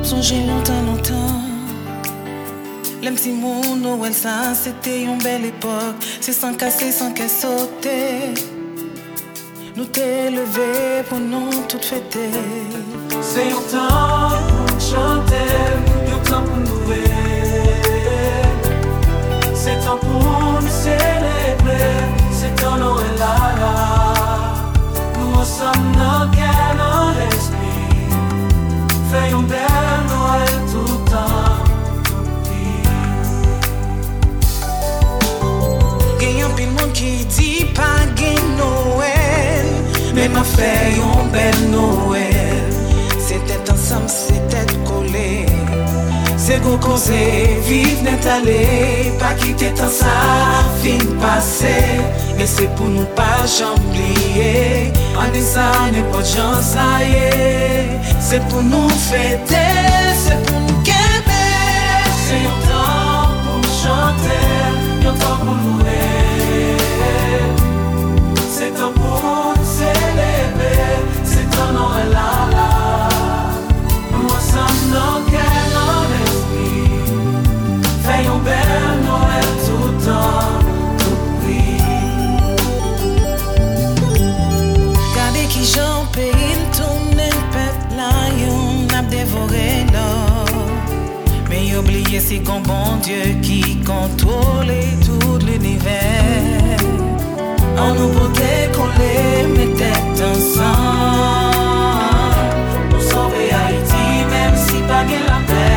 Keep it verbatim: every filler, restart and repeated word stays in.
Songez longtemps, longtemps. Les petits mots, Noël, ça, c'était une belle époque. C'est sans casser, sans qu'elle sauter. Nous t'es levé pour nous tout fêter. C'est un temps pour chanter, un temps pour nous aimer. C'est temps pour nous célébrer, c'est temps Noël là là. Nous sommes dans quel dans l'esprit. Fais un bel Noël tout le temps, tout le temps. Gagne pile monde qui dit pas gagne Noël, mais m'a fait un bel Noël. C'était ensemble, c'était collé. C'est qu'on cause, vive n'est allé. Pas quitter tant ça, fin passé. Mais c'est pour nous pas j'oublier. En des années, pas de gens ça y est. C'est pour nous fêter, c'est pour nous qu'aimer. C'est un temps pour chanter, un temps pour nous aimer. C'est temps pour nous célébrer, c'est temps Noël là là. Nous sommes dans quel dans l'esprit. Fais un bel Noël tout le temps, tout prix. Gardez qui j'en paye, tourne peuple là, y'en a dévoré l'or. Mais oubliez c'est qu'on bon Dieu qui contrôle tout l'univers. On nous portait qu'on les mettait ensemble. Pour sauver Haïti, même si pas gain la paix.